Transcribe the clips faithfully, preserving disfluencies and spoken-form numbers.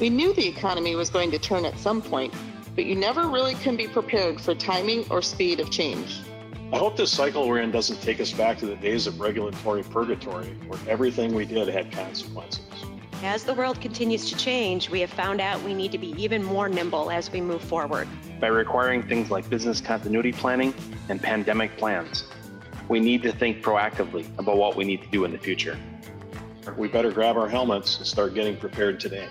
We knew the economy was going to turn at some point, but you never really can be prepared for timing or speed of change. I hope this cycle we're in doesn't take us back to the days of regulatory purgatory, where everything we did had consequences. As the world continues to change, we have found out we need to be even more nimble as we move forward. By requiring things like business continuity planning and pandemic plans, we need to think proactively about what we need to do in the future. We better grab our helmets and start getting prepared today.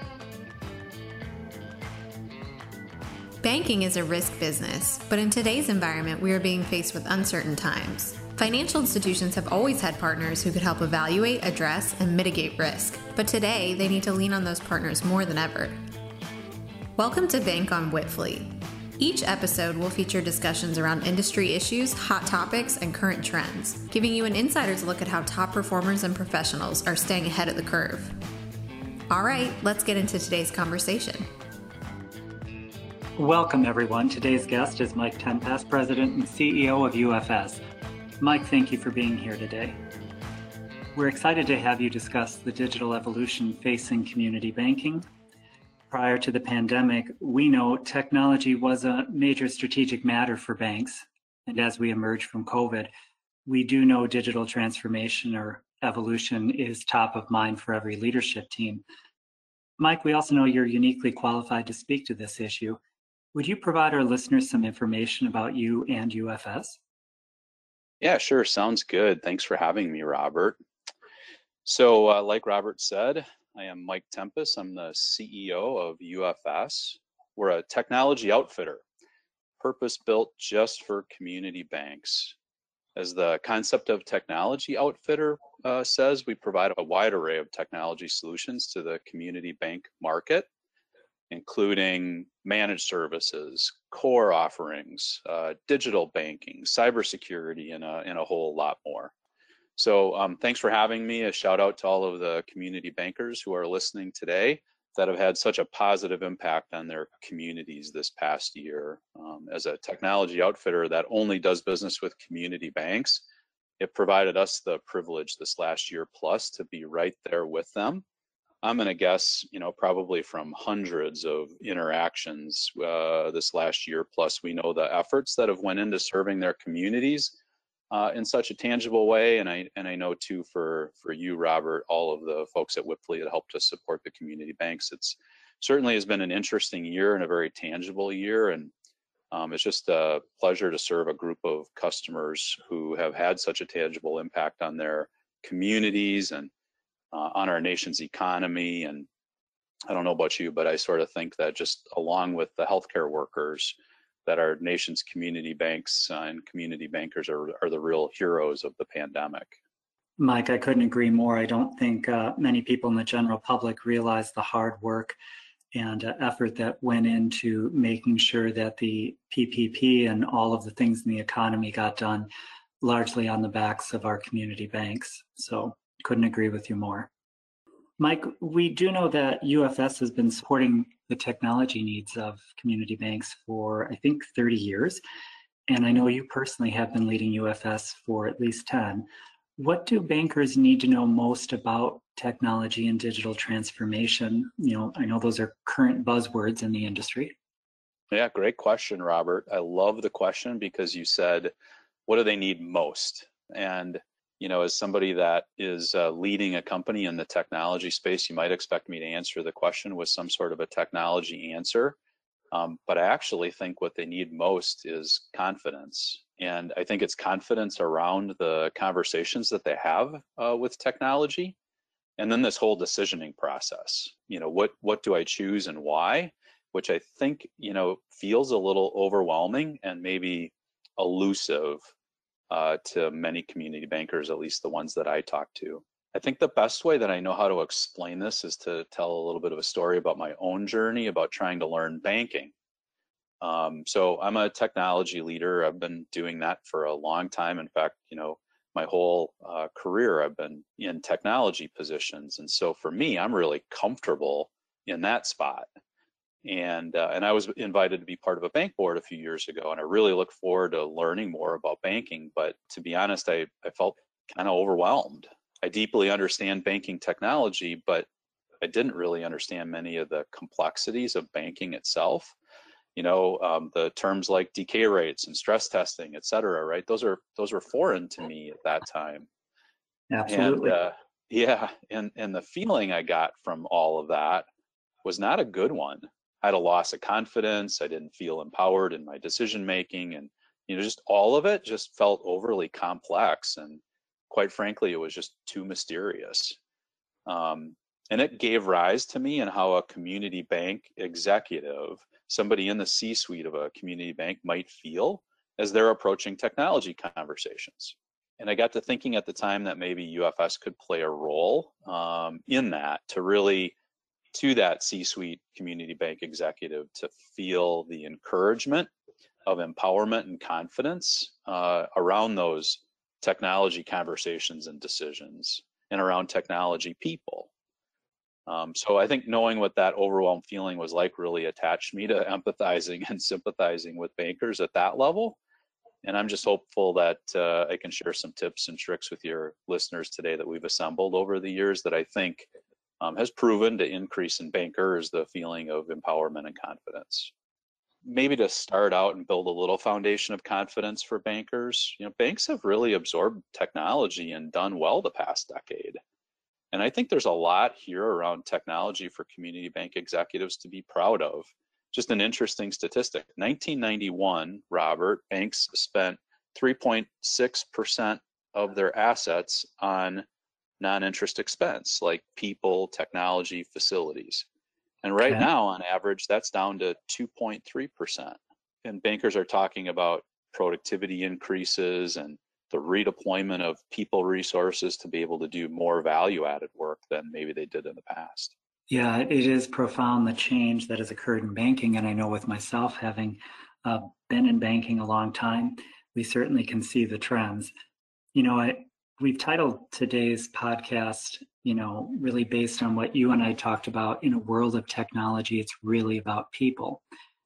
Banking is a risk business, but in today's environment, we are being faced with uncertain times. Financial institutions have always had partners who could help evaluate, address, and mitigate risk, but today they need to lean on those partners more than ever. Welcome to Bank on Whitfleet. Each episode will feature discussions around industry issues, hot topics, and current trends, giving you an insider's look at how top performers and professionals are staying ahead of the curve. All right, let's get into today's conversation. Welcome, everyone. Today's guest is Mike Tempest, President and C E O of U F S. Mike, thank you for being here today. We're excited to have you discuss the digital evolution facing community banking. Prior to the pandemic, we know technology was a major strategic matter for banks. And as we emerge from COVID, we do know digital transformation or evolution is top of mind for every leadership team. Mike, we also know you're uniquely qualified to speak to this issue. Would you provide our listeners some information about you and U F S? Yeah, sure. Sounds good. Thanks for having me, Robert. So uh, like Robert said, I am Mike Tempest. I'm the C E O of U F S. We're a technology outfitter, purpose-built just for community banks. As the concept of technology outfitter uh, says, we provide a wide array of technology solutions to the community bank market, including managed services, core offerings, uh, digital banking, cybersecurity, and a, and a whole lot more. So um, thanks for having me. A shout out to all of the community bankers who are listening today that have had such a positive impact on their communities this past year. Um, as a technology outfitter that only does business with community banks, it provided us the privilege this last year plus to be right there with them. I'm going to guess, you know, probably from hundreds of interactions uh, this last year, plus we know the efforts that have went into serving their communities uh, in such a tangible way. And I and I know too for, for you, Robert, all of the folks at Whitfleet that helped us support the community banks. It's certainly has been an interesting year and a very tangible year. And um, it's just a pleasure to serve a group of customers who have had such a tangible impact on their communities and Uh, on our nation's economy. And I don't know about you, but I sort of think that just along with the healthcare workers, that our nation's community banks uh, and community bankers are, are the real heroes of the pandemic. Mike, I couldn't agree more. I don't think uh, many people in the general public realize the hard work and uh, effort that went into making sure that the P P P and all of the things in the economy got done largely on the backs of our community banks. So couldn't agree with you more. Mike, we do know that U F S has been supporting the technology needs of community banks for, I think, thirty years. And I know you personally have been leading U F S for at least ten. What do bankers need to know most about technology and digital transformation? You know, I know those are current buzzwords in the industry. Yeah, great question, Robert. I love the question because you said, what do they need most? And you know, as somebody that is uh, leading a company in the technology space, you might expect me to answer the question with some sort of a technology answer. Um, but I actually think what they need most is confidence. And I think it's confidence around the conversations that they have uh, with technology. And then this whole decisioning process, you know, what, what do I choose and why? Which I think, you know, feels a little overwhelming and maybe elusive Uh, to many community bankers, at least the ones that I talk to. I think the best way that I know how to explain this is to tell a little bit of a story about my own journey about trying to learn banking. Um, so I'm a technology leader. I've been doing that for a long time. In fact, you know, my whole uh, career I've been in technology positions. And so for me, I'm really comfortable in that spot. And uh, and I was invited to be part of a bank board a few years ago, and I really look forward to learning more about banking. But to be honest, I, I felt kind of overwhelmed. I deeply understand banking technology, but I didn't really understand many of the complexities of banking itself. You know, um, the terms like decay rates and stress testing, et cetera, right? Those are those were foreign to me at that time. Absolutely. And uh, yeah, and, and the feeling I got from all of that was not a good one. I had a loss of confidence. I didn't feel empowered in my decision making, and you know, just all of it just felt overly complex, and quite frankly, it was just too mysterious. Um, and it gave rise to me and how a community bank executive, somebody in the C-suite of a community bank, might feel as they're approaching technology conversations. And I got to thinking at the time that maybe U F S could play a role um, in that, to really, to that C-suite community bank executive, to feel the encouragement of empowerment and confidence uh, around those technology conversations and decisions, and around technology people. Um, so I think knowing what that overwhelmed feeling was like really attached me to empathizing and sympathizing with bankers at that level. And I'm just hopeful that uh, I can share some tips and tricks with your listeners today that we've assembled over the years that I think um, has proven to increase in bankers the feeling of empowerment and confidence. Maybe to start out and build a little foundation of confidence for bankers, you know, banks have really absorbed technology and done well the past decade. And I think there's a lot here around technology for community bank executives to be proud of. Just an interesting statistic, nineteen ninety-one, Robert, banks spent three point six percent of their assets on non-interest expense, like people, technology, facilities. And right Okay. now, on average, that's down to two point three percent. And bankers are talking about productivity increases and the redeployment of people resources to be able to do more value-added work than maybe they did in the past. Yeah, it is profound, the change that has occurred in banking. And I know with myself, having uh, been in banking a long time, we certainly can see the trends. You know, I, we've titled today's podcast, you know, really based on what you and I talked about. In a world of technology, it's really about people.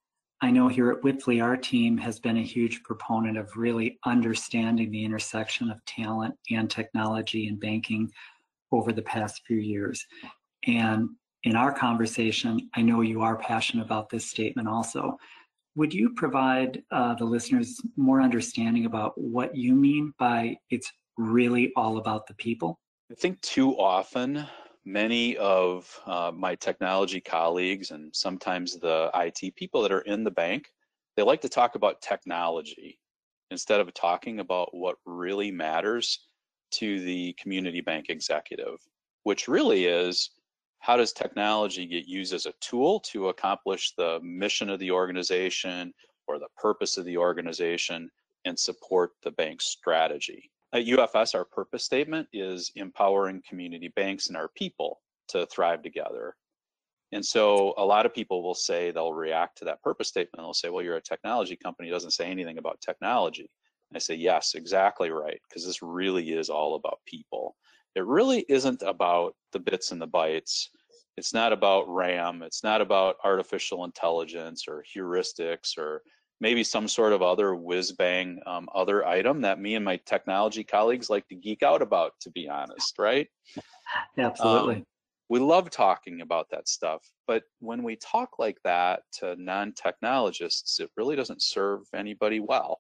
I know here at Wipfli, our team has been a huge proponent of really understanding the intersection of talent and technology in banking over the past few years. And in our conversation, I know you are passionate about this statement also. Would you provide uh, the listeners more understanding about what you mean by it's really all about the people? I think too often, many of uh, my technology colleagues and sometimes the I T people that are in the bank, they like to talk about technology instead of talking about what really matters to the community bank executive, which really is, how does technology get used as a tool to accomplish the mission of the organization or the purpose of the organization and support the bank's strategy? At U F S, our purpose statement is empowering community banks and our people to thrive together. And so a lot of people will say, they'll react to that purpose statement. They'll say, well, you're a technology company, it doesn't say anything about technology. And I say, yes, exactly right, because this really is all about people. It really isn't about the bits and the bytes. It's not about RAM. It's not about artificial intelligence or heuristics or maybe some sort of other whiz-bang um, other item that me and my technology colleagues like to geek out about, to be honest, right? Absolutely. Um, we love talking about that stuff, but when we talk like that to non-technologists, it really doesn't serve anybody well.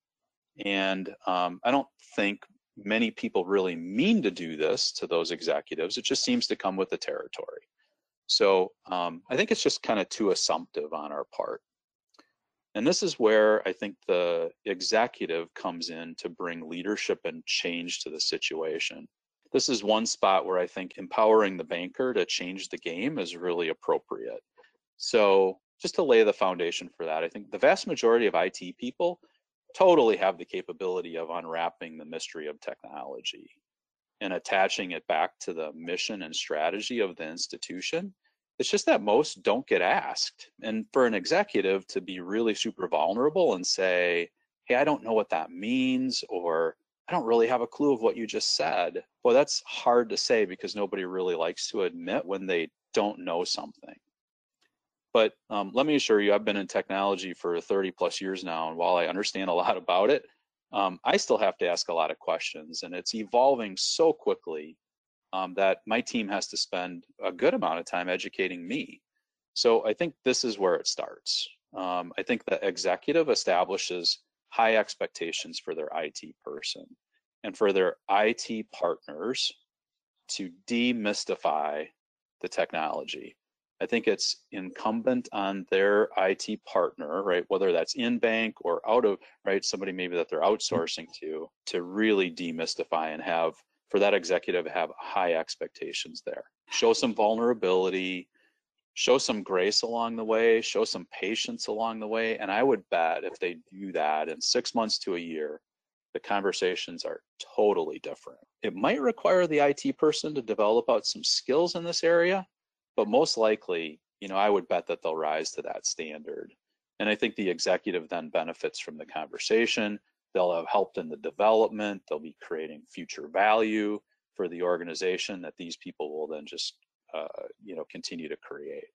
And um, I don't think many people really mean to do this to those executives. It just seems to come with the territory. So um, I think it's just kind of too assumptive on our part. And this is where I think the executive comes in to bring leadership and change to the situation. This is one spot where I think empowering the banker to change the game is really appropriate. So just to lay the foundation for that, I think the vast majority of I T people totally have the capability of unwrapping the mystery of technology and attaching it back to the mission and strategy of the institution. It's just that most don't get asked. And for an executive to be really super vulnerable and say, hey, I don't know what that means, or I don't really have a clue of what you just said. Well, that's hard to say because nobody really likes to admit when they don't know something. But um, let me assure you, I've been in technology for thirty plus years now, and while I understand a lot about it, um, I still have to ask a lot of questions, and it's evolving so quickly um, that my team has to spend a good amount of time educating me. So I think this is where it starts. Um, I think the executive establishes high expectations for their I T person and for their I T partners to demystify the technology. I think it's incumbent on their I T partner, right, whether that's in bank or out of, right, somebody maybe that they're outsourcing to, to really demystify and have, for that executive, have high expectations there. Show some vulnerability, show some grace along the way, show some patience along the way, and I would bet if they do that in six months to a year, the conversations are totally different. It might require the I T person to develop out some skills in this area, but most likely, you know, I would bet that they'll rise to that standard. And I think the executive then benefits from the conversation. They'll have helped in the development. They'll be creating future value for the organization that these people will then just, uh, you know, continue to create.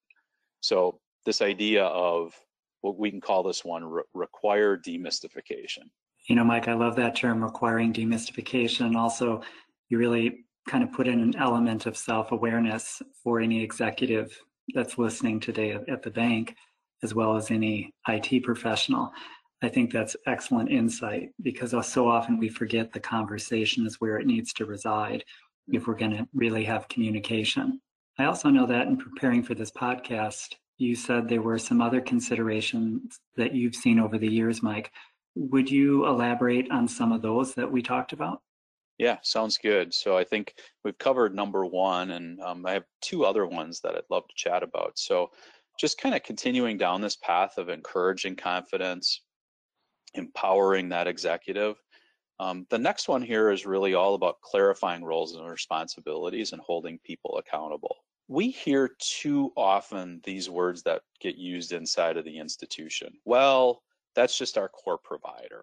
So this idea of what we can call this one re- require demystification. You know, Mike, I love that term, requiring demystification. Also, you really kind of put in an element of self-awareness for any executive that's listening today at the bank, as well as any I T professional. I think that's excellent insight, because so often we forget the conversation is where it needs to reside if we're going to really have communication. I also know that in preparing for this podcast, you said there were some other considerations that you've seen over the years, Mike. Would you elaborate on some of those that we talked about? Yeah, sounds good. So I think we've covered number one, and um, I have two other ones that I'd love to chat about. So just kind of continuing down this path of encouraging confidence, empowering that executive. Um, the next one here is really all about clarifying roles and responsibilities and holding people accountable. We hear too often these words that get used inside of the institution. Well, that's just our core provider.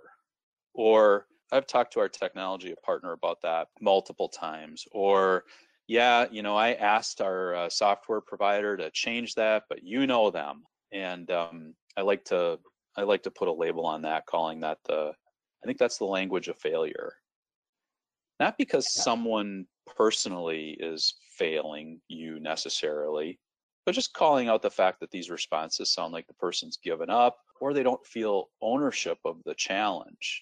Or I've talked to our technology partner about that multiple times. Or, yeah, you know, I asked our uh, software provider to change that, but you know them. And um, I like to I like to put a label on that, calling that the, I think that's the language of failure. Not because someone personally is failing you necessarily, but just calling out the fact that these responses sound like the person's given up or they don't feel ownership of the challenge.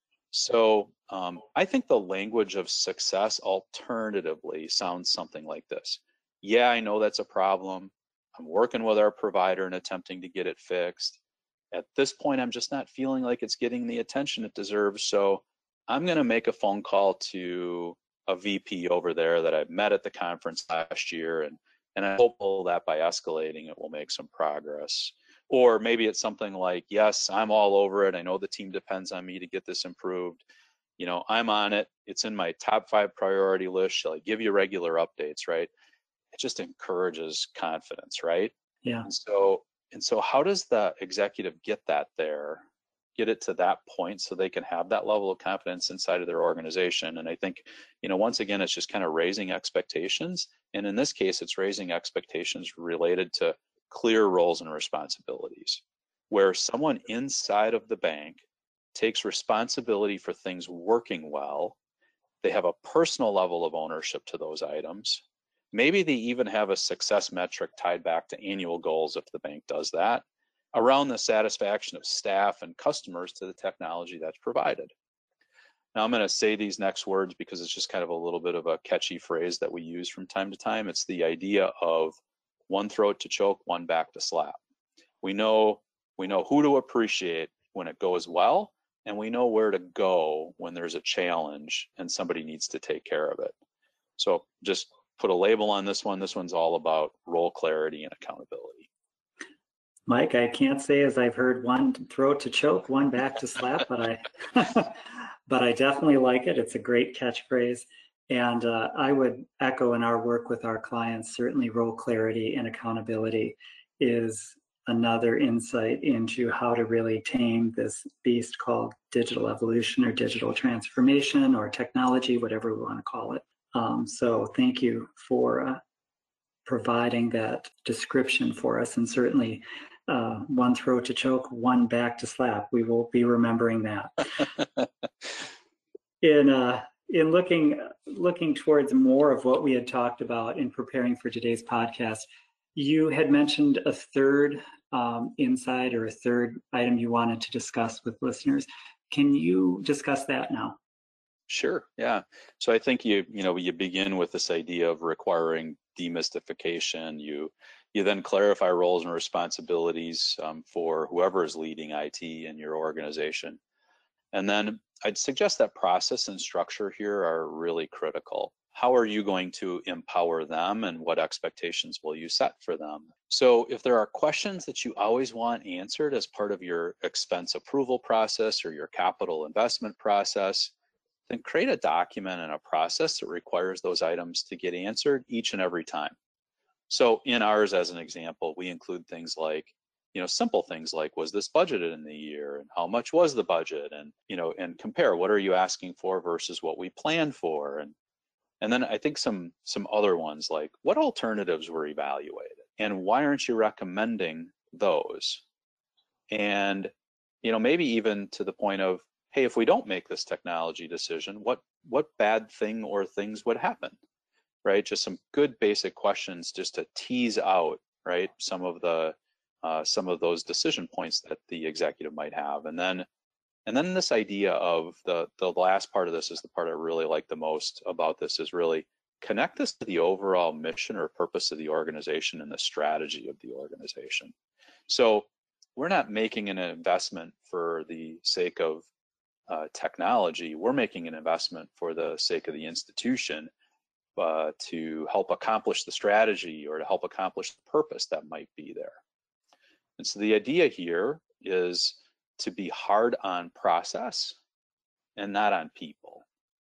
So um, I think the language of success alternatively sounds something like this. Yeah, I know that's a problem. I'm working with our provider and attempting to get it fixed. At this point, I'm just not feeling like it's getting the attention it deserves. So I'm going to make a phone call to a V P over there that I met at the conference last year, and and I hope that by escalating it will make some progress. Or maybe it's something like, yes, I'm all over it. I know the team depends on me to get this improved. You know, I'm on it. It's in my top five priority list. Shall I give you regular updates, right? It just encourages confidence, right? Yeah. And so, and so how does the executive get that there, get it to that point so they can have that level of confidence inside of their organization? And I think, you know, once again, it's just kind of raising expectations. And in this case, it's raising expectations related to clear roles and responsibilities, where someone inside of the bank takes responsibility for things working well. They have a personal level of ownership to those items. Maybe they even have a success metric tied back to annual goals if the bank does that, around the satisfaction of staff and customers to the technology that's provided. Now I'm going to say these next words because it's just kind of a little bit of a catchy phrase that we use from time to time. It's the idea of one throat to choke, one back to slap. We know we know who to appreciate when it goes well, and we know where to go when there's a challenge and somebody needs to take care of it. So just put a label on this one. This one's all about role clarity and accountability. Mike, I can't say as I've heard one throat to choke, one back to slap, but I but I definitely like it. It's a great catchphrase. And uh, I would echo in our work with our clients, certainly role clarity and accountability is another insight into how to really tame this beast called digital evolution or digital transformation or technology, whatever we want to call it. Um, so thank you for uh, providing that description for us, and certainly uh, one throat to choke, one back to slap. We will be remembering that. in uh, in looking looking towards more of what we had talked about in preparing for today's podcast, you had mentioned a third um, insight or a third item you wanted to discuss with listeners. Can you discuss that now? Sure. Yeah. So I think you you know you begin with this idea of requiring demystification. You you then clarify roles and responsibilities um, for whoever is leading I T in your organization. And then I'd suggest that process and structure here are really critical. How are you going to empower them, and what expectations will you set for them? So if there are questions that you always want answered as part of your expense approval process or your capital investment process, then create a document and a process that requires those items to get answered each and every time. So in ours, as an example, we include things like, you know, simple things like, was this budgeted in the year, and how much was the budget, and, you know, and compare what are you asking for versus what we planned for. And and then I think some some other ones like, what alternatives were evaluated, and why aren't you recommending those? And, you know, maybe even to the point of, hey, if we don't make this technology decision, what what bad thing or things would happen, right? Just some good basic questions just to tease out, right, some of the uh, some of those decision points that the executive might have. And then and then this idea of the the last part of this is the part I really like the most about this, is really connect this to the overall mission or purpose of the organization and the strategy of the organization. So we're not making an investment for the sake of uh, technology. We're making an investment for the sake of the institution, uh, to help accomplish the strategy or to help accomplish the purpose that might be there. And so the idea here is to be hard on process and not on people.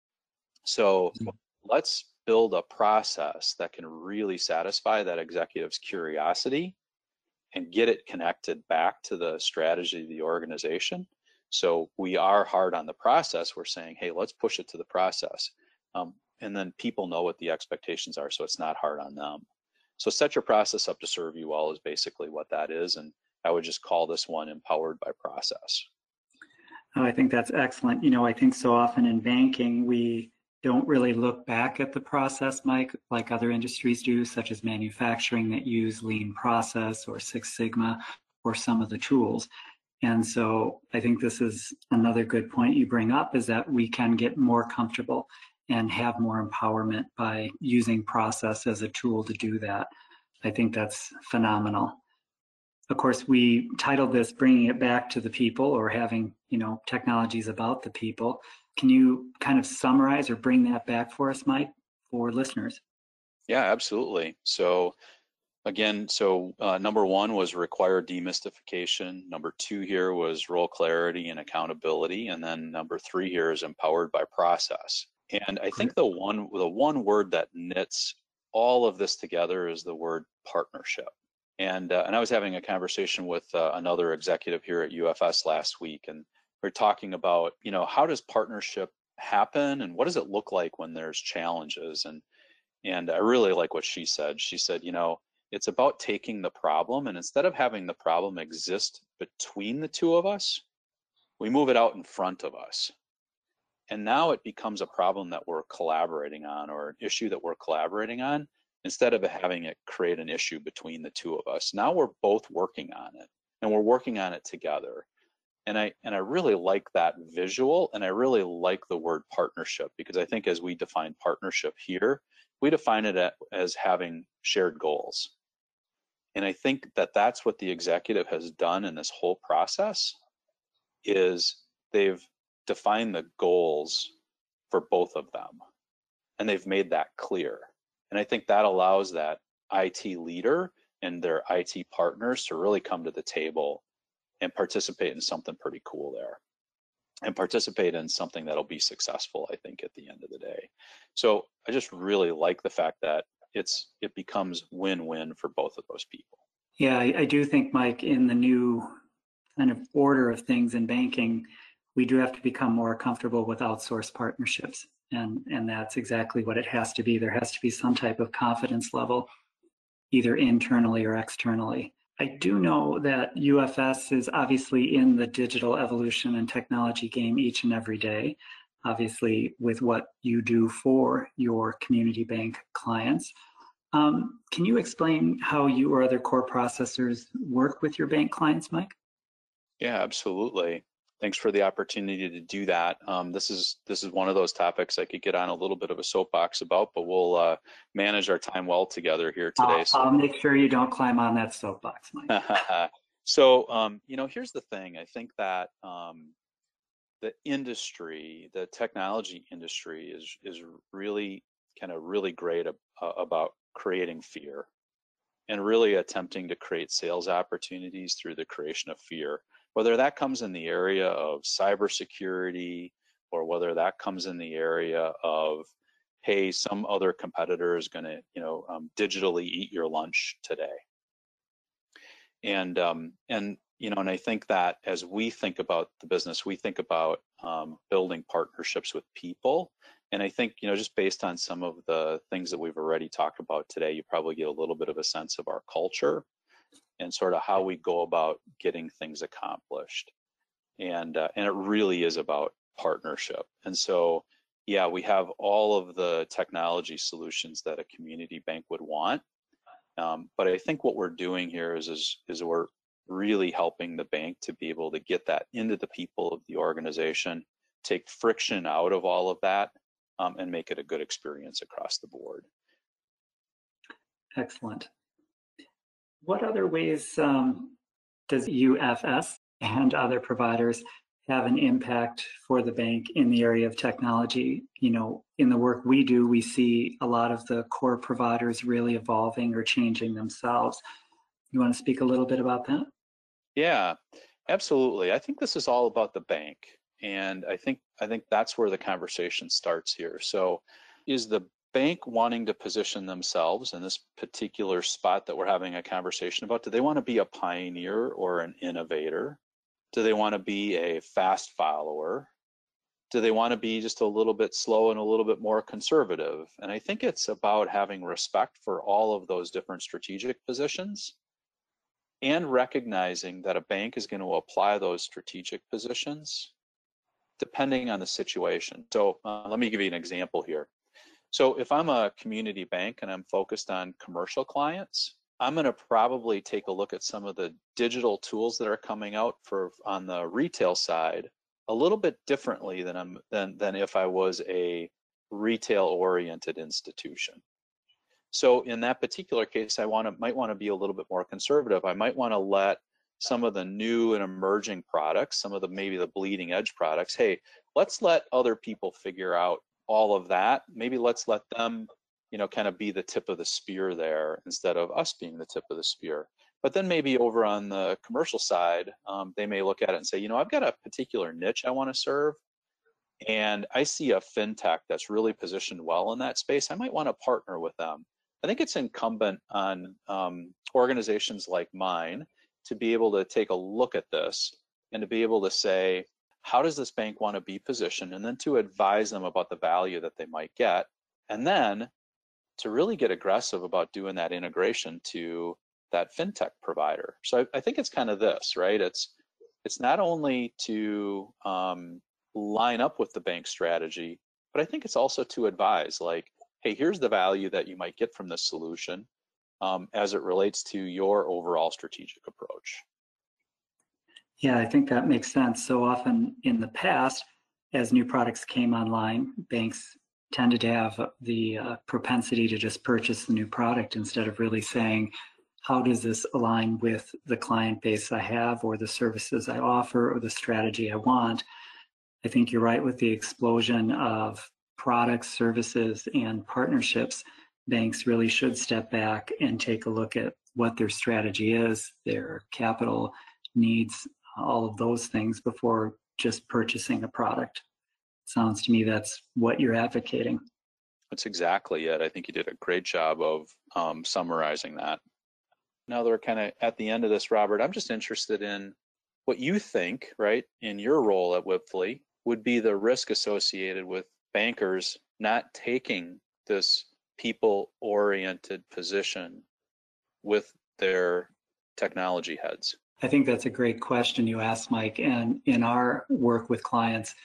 So let's build a process that can really satisfy that executive's curiosity and get it connected back to the strategy of the organization. So we are hard on the process. We're saying, hey, let's push it to the process. Um, and then people know what the expectations are, so it's not hard on them. So set your process up to serve you all is basically what that is. And I would just call this one empowered by process. Oh, I think that's excellent. You know, I think so often in banking, we don't really look back at the process, Mike, like other industries do, such as manufacturing that use lean process or Six Sigma or some of the tools. And so I think this is another good point you bring up, is that we can get more comfortable and have more empowerment by using process as a tool to do that. I think that's phenomenal. Of course, we titled this Bringing It Back to the People, or having, you know, technologies about the people. Can you kind of summarize or bring that back for us, Mike, for listeners? Yeah, absolutely. So again, so uh, number one was require demystification. Number two here was role clarity and accountability. And then number three here is empowered by process. And I think the one, the one word that knits all of this together is the word partnership. And, uh, and I was having a conversation with uh, another executive here at U F S last week, and we're talking about, you know, how does partnership happen, and what does it look like when there's challenges? And and I really like what she said. She said, you know, it's about taking the problem, and instead of having the problem exist between the two of us, we move it out in front of us. And now it becomes a problem that we're collaborating on, or an issue that we're collaborating on, instead of having it create an issue between the two of us. Now we're both working on it, and we're working on it together. And I and I really like that visual, and I really like the word partnership, because I think as we define partnership here, we define it as having shared goals. And I think that that's what the executive has done in this whole process, is they've defined the goals for both of them, and they've made that clear. And I think that allows that I T leader and their I T partners to really come to the table and participate in something pretty cool there, and participate in something that'll be successful, I think, at the end of the day. So I just really like the fact that it's it becomes win-win for both of those people. Yeah, I, I do think, Mike, in the new kind of order of things in banking, we do have to become more comfortable with outsourced partnerships. And, and that's exactly what it has to be. There has to be some type of confidence level, either internally or externally. I do know that U F S is obviously in the digital evolution and technology game each and every day. obviously, with what you do for your community bank clients. Um, can you explain how you or other core processors work with your bank clients, Mike? Yeah, absolutely. Thanks for the opportunity to do that. Um, this is this is one of those topics I could get on a little bit of a soapbox about, but we'll uh, manage our time well together here today. I'll, so I'll make sure you don't climb on that soapbox, Mike. So, um, you know, here's the thing. I think that um, the industry, the technology industry, is is really kind of really great ab- uh, about creating fear, and really attempting to create sales opportunities through the creation of fear. Whether that comes in the area of cybersecurity, or whether that comes in the area of, hey, some other competitor is going to, you know, um, digitally eat your lunch today. And um, and you know, and I think that as we think about the business, we think about um, building partnerships with people. And I think, you know, just based on some of the things that we've already talked about today, you probably get a little bit of a sense of our culture and sort of how we go about getting things accomplished. And uh, and it really is about partnership. And so, yeah, we have all of the technology solutions that a community bank would want. Um, but I think what we're doing here is, is is we're really helping the bank to be able to get that into the people of the organization, take friction out of all of that, um, and make it a good experience across the board. Excellent. What other ways um, does U F S and other providers have an impact for the bank in the area of technology? You know, in the work we do, we see a lot of the core providers really evolving or changing themselves. You want to speak a little bit about that? Yeah, absolutely. I think this is all about the bank. And I think I think that's where the conversation starts here. So is the bank wanting to position themselves in this particular spot that we're having a conversation about? Do they want to be a pioneer or an innovator? Do they want to be a fast follower? Do they want to be just a little bit slow and a little bit more conservative? And I think it's about having respect for all of those different strategic positions and recognizing that a bank is going to apply those strategic positions depending on the situation. So uh, let me give you an example here. So if I'm a community bank and I'm focused on commercial clients, I'm going to probably take a look at some of the digital tools that are coming out for on the retail side a little bit differently than I'm than than if I was a retail-oriented institution. So in that particular case, I want to might want to be a little bit more conservative. I might want to let some of the new and emerging products, some of the maybe the bleeding edge products, hey, let's let other people figure out all of that. Maybe let's let them, you know, kind of be the tip of the spear there instead of us being the tip of the spear. But then maybe over on the commercial side, um, they may look at it and say, you know, I've got a particular niche I want to serve, and I see a fintech that's really positioned well in that space. I might want to partner with them. I think it's incumbent on um, organizations like mine to be able to take a look at this and to be able to say, how does this bank want to be positioned? And then to advise them about the value that they might get. And then to really get aggressive about doing that integration to that fintech provider. So I, I think it's kind of this, right? It's it's not only to um, line up with the bank strategy, but I think it's also to advise, like, hey, here's the value that you might get from this solution um, as it relates to your overall strategic approach. Yeah, I think that makes sense. So often in the past, as new products came online, banks tended to have the uh, propensity to just purchase the new product instead of really saying, how does this align with the client base I have or the services I offer or the strategy I want? I think you're right with the explosion of products, services, and partnerships. Banks really should step back and take a look at what their strategy is, their capital needs, all of those things before just purchasing a product. Sounds to me that's what you're advocating. That's exactly it. I think you did a great job of um, summarizing that. Now that we're kind of at the end of this, Robert, I'm just interested in what you think, right, in your role at Wipfli would be the risk associated with bankers not taking this people-oriented position with their technology heads. I think that's a great question you asked, Mike. And in our work with clients,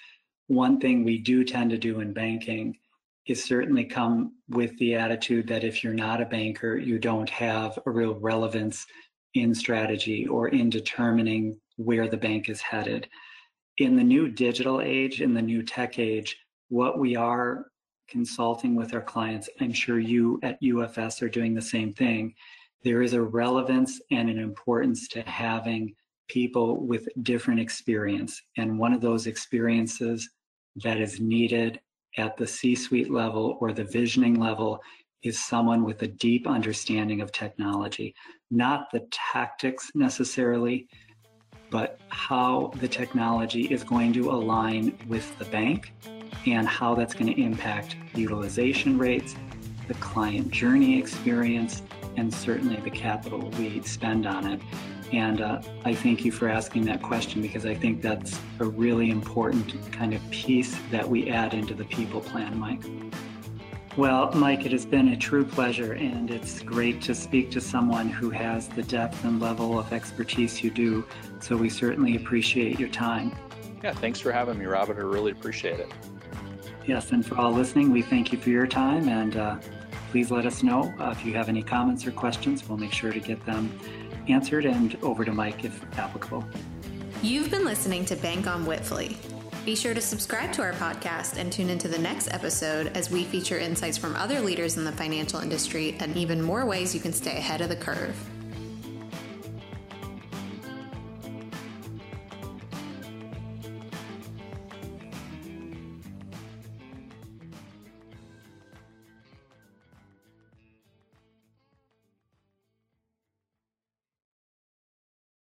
one thing we do tend to do in banking is certainly come with the attitude that if you're not a banker, you don't have a real relevance in strategy or in determining where the bank is headed. In the new digital age, in the new tech age, what we are consulting with our clients, I'm sure you at U F S are doing the same thing. There is a relevance and an importance to having people with different experience. And one of those experiences that is needed at the C-suite level or the visioning level is someone with a deep understanding of technology, not the tactics necessarily, but how the technology is going to align with the bank and how that's going to impact utilization rates, the client journey experience, and certainly the capital we spend on it. And uh, I thank you for asking that question, because I think that's a really important kind of piece that we add into the people plan, Mike. Well, Mike, it has been a true pleasure, and it's great to speak to someone who has the depth and level of expertise you do. So we certainly appreciate your time. Yeah, thanks for having me, Robert. I really appreciate it. Yes, and for all listening, we thank you for your time, and uh, please let us know uh, if you have any comments or questions. We'll make sure to get them answered and over to Mike if applicable. You've been listening to Bank on Witfully. Be sure to subscribe to our podcast and tune into the next episode as we feature insights from other leaders in the financial industry and even more ways you can stay ahead of the curve.